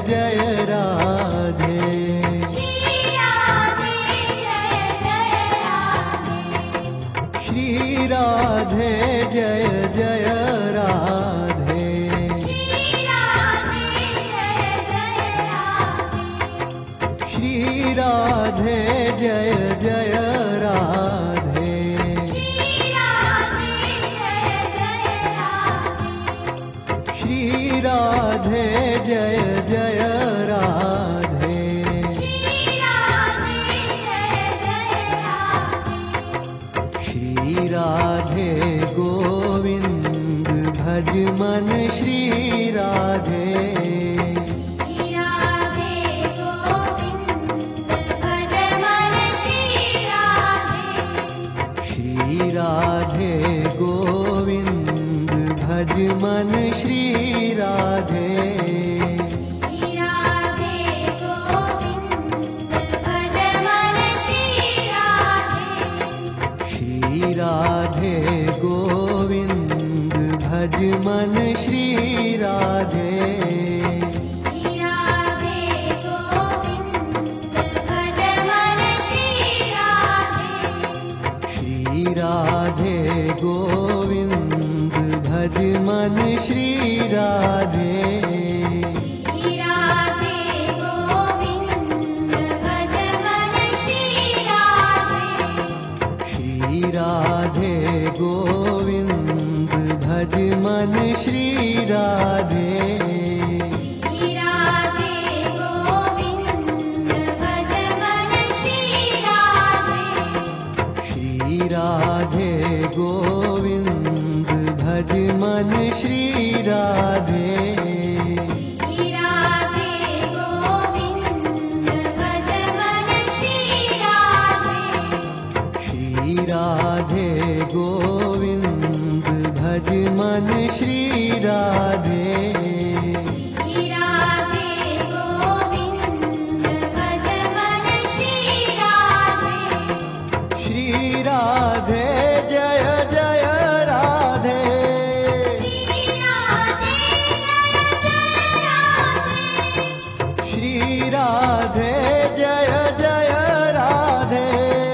जय राधे। श्री राधे जय जय राधे। श्री राधे जय जय राधे। श्री राधे जय जय राधे। श्री राधे गोविंद भज मन श्री राधे। श्री राधे गोविंद भज मन श्री राधे। श्री राधे गोविंद भज मन श्री राधे। श्री राधे गोविंद भज मन श्री राधे। श्री राधे गोविंद भज मन श्री राधे। श्री राधे गोविंद भज मन श्री राधे। श्री राधे गोविंद भज मन श्री राधे। श्री राधे जय जय राधे। श्री राधे जय जय राधे।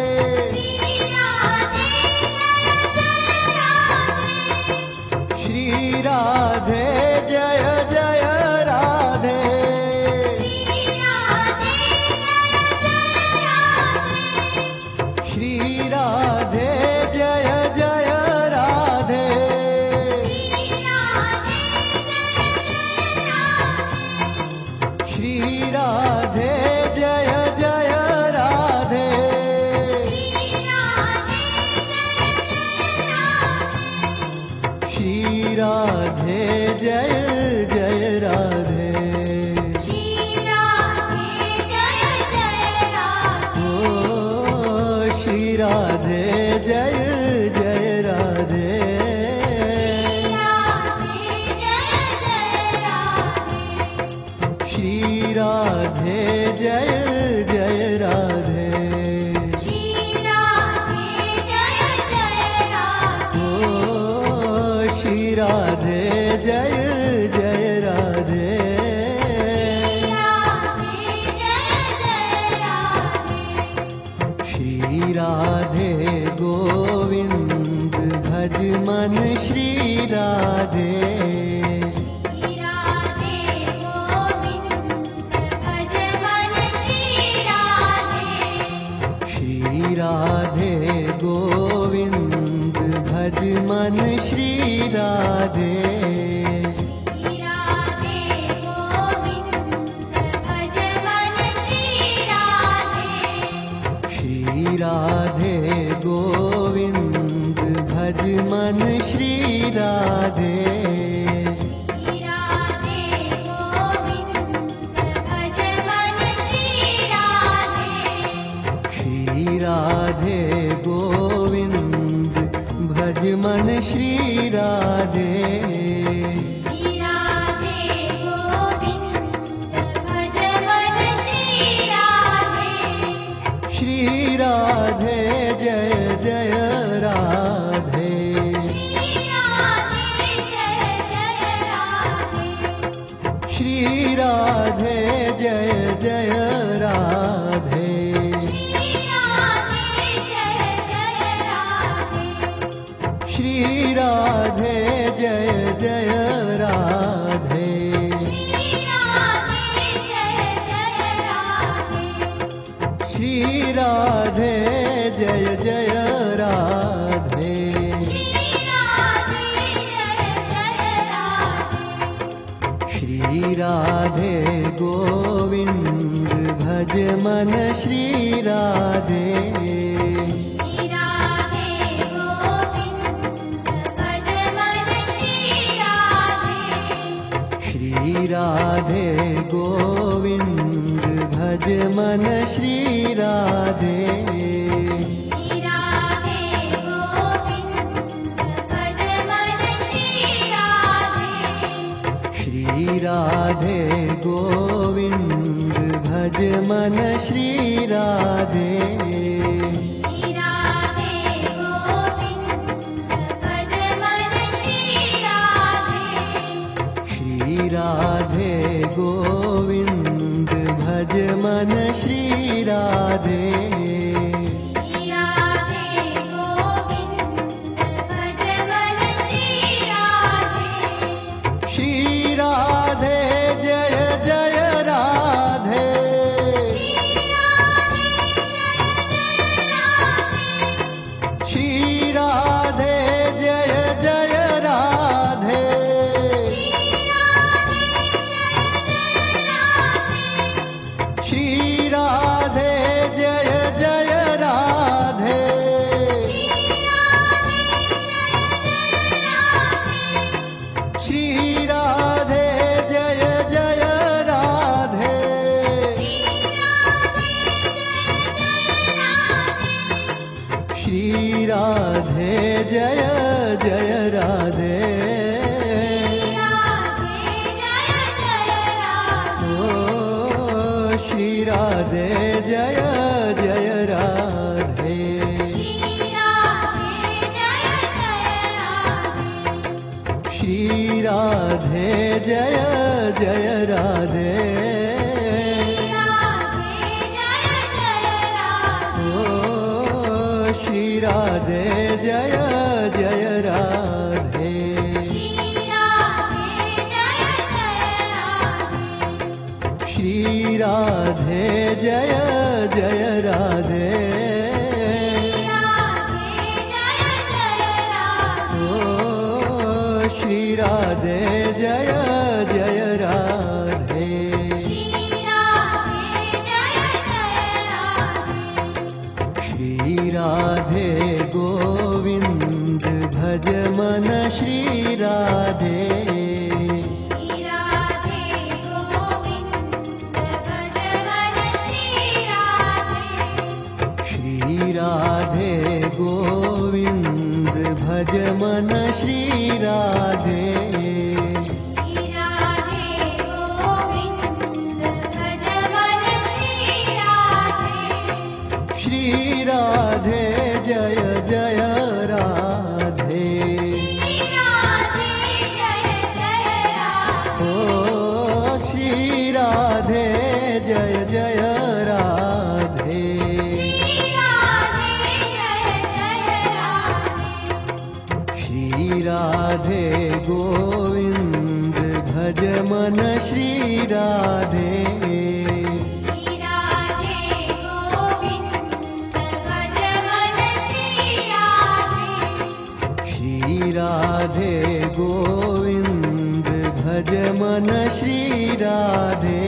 श्री राधे जय जय राधे। श्री राधे जय जय राधे। श्री राधे जय जय राधे। श्री राधे जय जय राधे। ओ श्री राधे जय जय राधे। श्री राधे जय जय राधे। ओ श्री राधे जय जय राधे। श्री राधे गोविंद भज मन श्री राधे। श्री राधे गोविंद भज मन श्री राधे। श्री राधे गोविंद भज मन श्री राधे। श्री राधे गोविंद भज मन श्री राधे। श्री राधे जय जय राधे। श्री राधे जय जय राधे। श्री राधे जय जय राधे। श्री राधे गोविंद भज मन श्री राधे। श्री राधे गोविंद भज मन श्री राधे। श्री राधे गोविंद भज मन श्री राधे। श्री राधे गोविंद भज मन श्री राधे। श्री राधे जय जय राधे। श्री राधे जय जय राधे। श्री राधे जय जय राधे। श्री राधे जय जय राधे। श्री राधे जय जय राधे। ओ श्री राधे जय जय राधे। श्री राधे जय जय राधे। ओ श्री राधे जय जय राधे। श्री राधे जय जय राधे। ओ श्री राधे जय जय राधे। श्री राधे गोविंद भज मन श्री राधे। श्री राधे गोविंद भज मन श्री राधे। श्री राधे जय जय राधे। ओ श्री राधे जय जय राधे। श्री राधे गोविंद भज मन श्री राधे। श्री राधे गोविंद भज मन श्री राधे।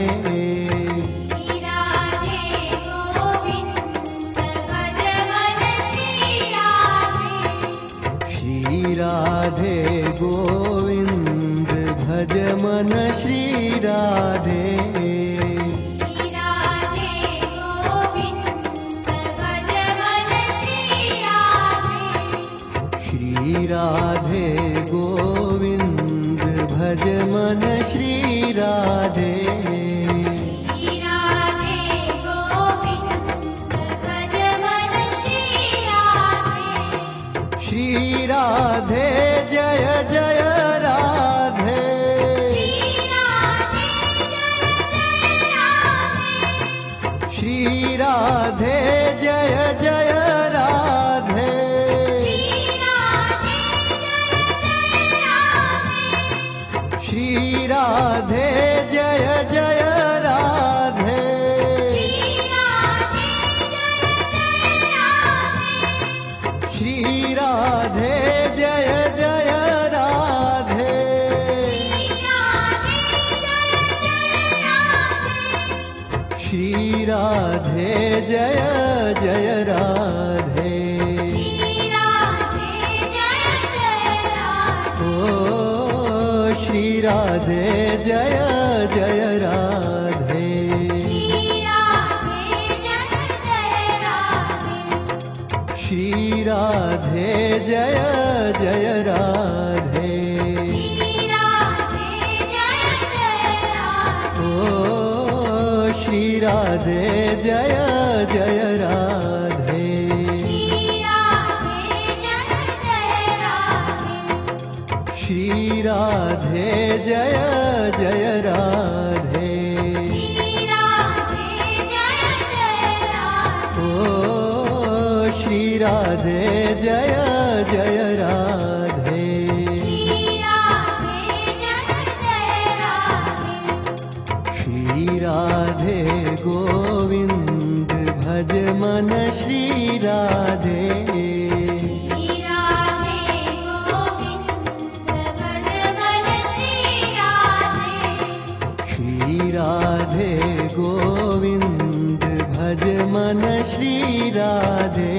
श्री राधे गोविंद भज मन श्री राधे। श्री राधे गोविंद भज मन श्री राधे। श्री राधे जय जय राधे। श्री राधे जय जय राधे। श्री राधे जय जय राधे। श्री राधे जय जय राधे। ओ श्री राधे जय जय राधे। श्री राधे जय जय राधे। ओ श्री राधे जय जय राधे। श्री राधे जय जय राधे। ओ श्री राधे जय जय राधे। श्री राधे गोविंद भज मन श्री राधे। श्री राधे गोविंद भज मन श्री राधे।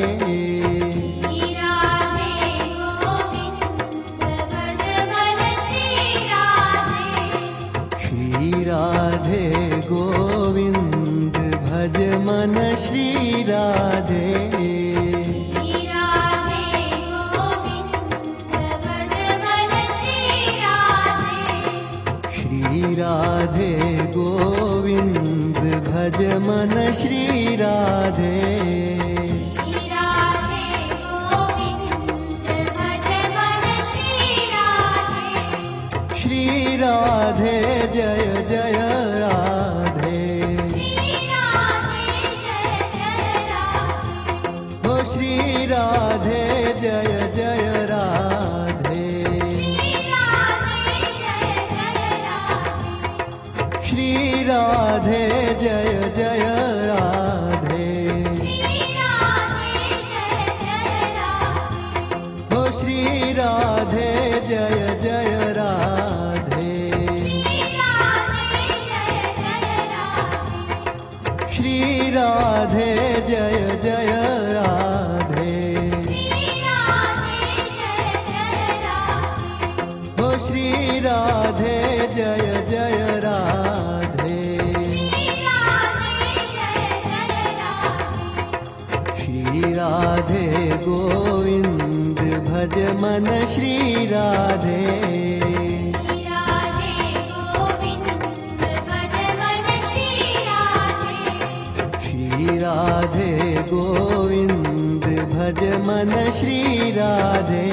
श्री राधे गोविंद भज मन श्री राधे। श्री राधे गोविंद भज मन श्री राधे। श्री राधे जय जय राधे। ओ श्री राधे जय जय राधे। श्री राधे जय जय राधे। ओ श्री राधे जय जय राधे। श्री राधे जय जय राधे। ओ श्री राधे जय जय राधे। श्री राधे गोविंद भज मन श्री राधे। श्री राधे गोविंद भज मन श्री राधे।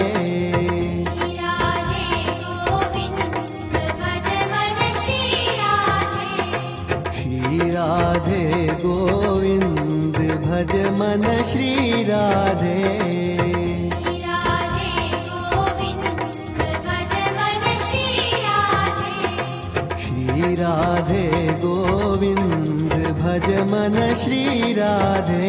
श्री राधे गोविंद भज मन श्री राधे। श्री राधे गोविंद भज मन श्री राधे।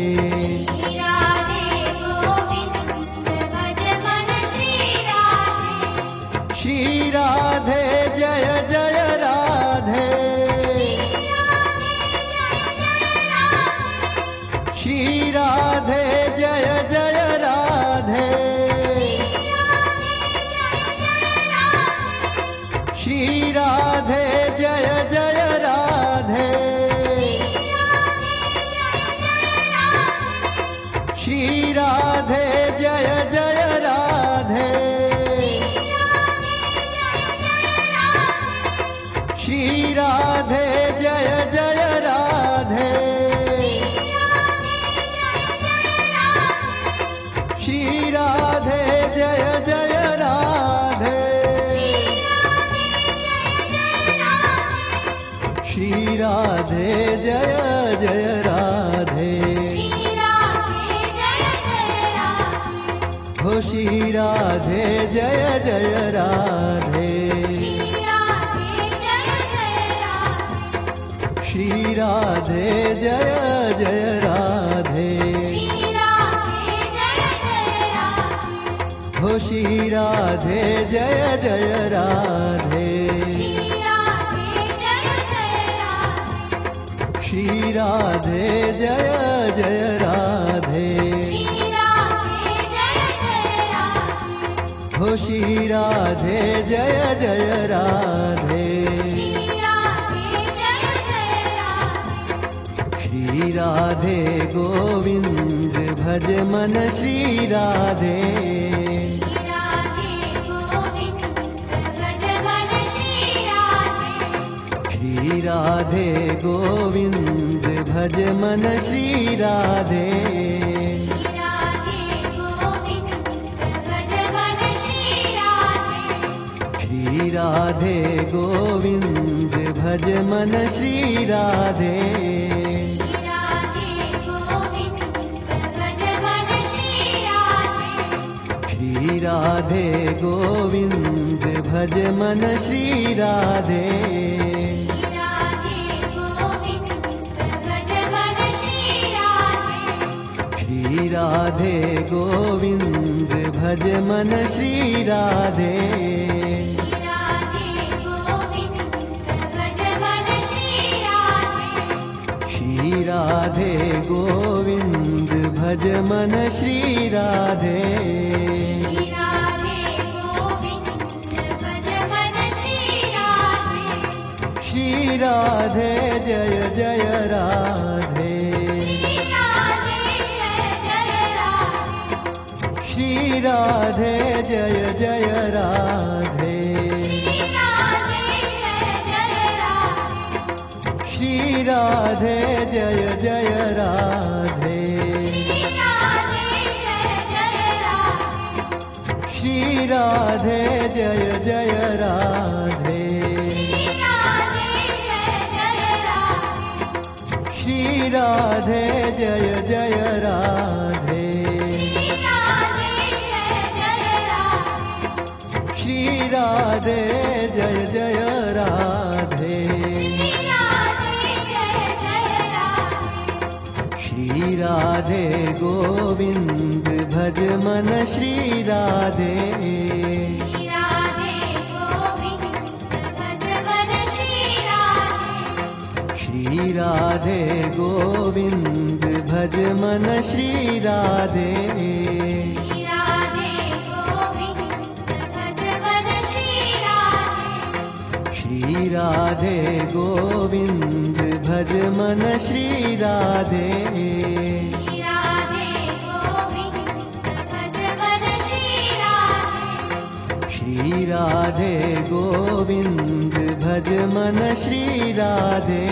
श्री राधे जय जय राधे। श्री राधे जय जय राधे। श्री राधे जय जय राधे। श्री राधे जय जय राधे। श्री राधे जय जय राधे। श्री राधे जय जय राधे। श्री राधे जय जय राधे। हो श्री राधे जय जय राधे। जय जय राधे। हो श्री राधे जय जय राधे। श्री राधे जय जय राधे। हो श्री राधे जय जय राधे। श्री राधे गोविंद भज मन श्री राधे। श्री राधे गोविंद भज मन श्री राधे। श्री राधे गोविंद भज मन श्री राधे। श्री राधे गोविंद भज मन श्री राधे। श्री राधे गोविंद भज मन श्री राधे। श्री राधे गोविंद भज मन श्री राधे। श्री राधे जय जय राधे। श्री राधे जय जय राधे। श्री राधे जय जय राधे। श्री राधे जय जय राधे। श्री राधे जय जय राधे। श्री राधे जय जय राधे। श्री राधे गोविंद भज मन श्री राधे। श्री राधे गोविंद भज मन श्री राधे। श्री राधे गोविंद भज मन श्री राधे। श्री राधे गोविंद भज मन श्री राधे।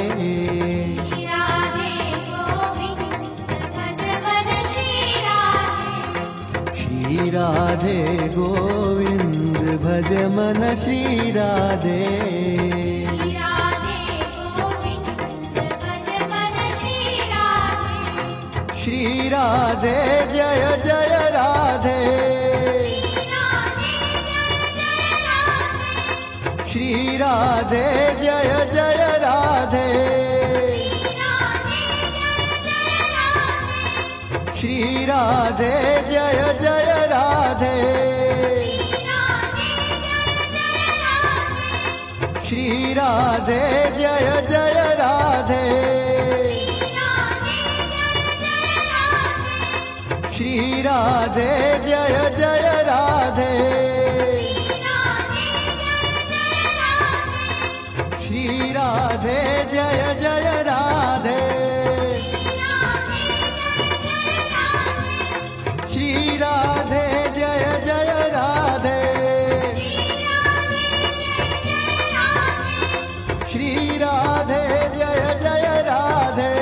श्री राधे गोविंद भज मन श्री राधे। श्री राधे जय जय राधे। श्री राधे जय जय राधे। श्री राधे जय जय राधे। श्री राधे जय जय राधे। श्री राधे जय जय राधे। श्री राधे जय जय राधे। श्री राधे जय जय राधे। श्री राधे जय जय राधे।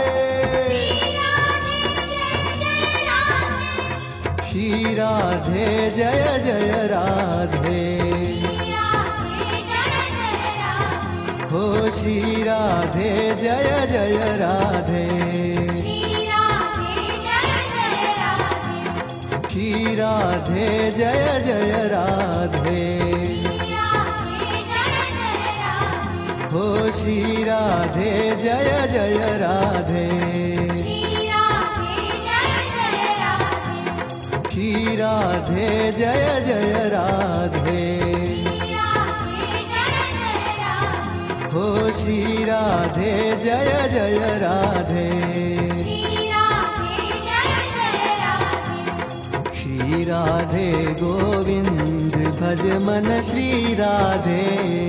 श्री राधे जय जय राधे। हो श्री राधे जय जय राधे। श्री राधे जय जय राधे। हो श्री राधे जय जय राधे श्री राधे जय जय राधे हो श्री राधे जय जय राधे श्री राधे गोविंद भज मन श्री राधे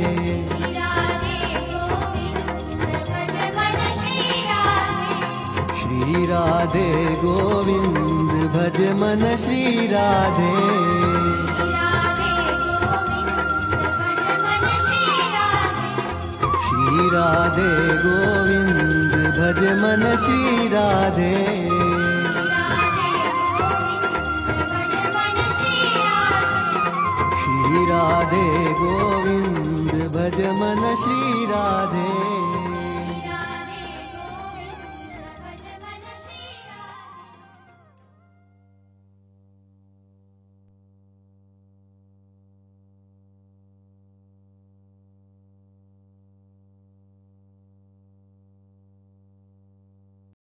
श्री राधे गोविंद भज मन श्री राधे श्री राधे गोविंद भज मन श्री राधे श्री राधे गोविंद भज मन श्री राधे।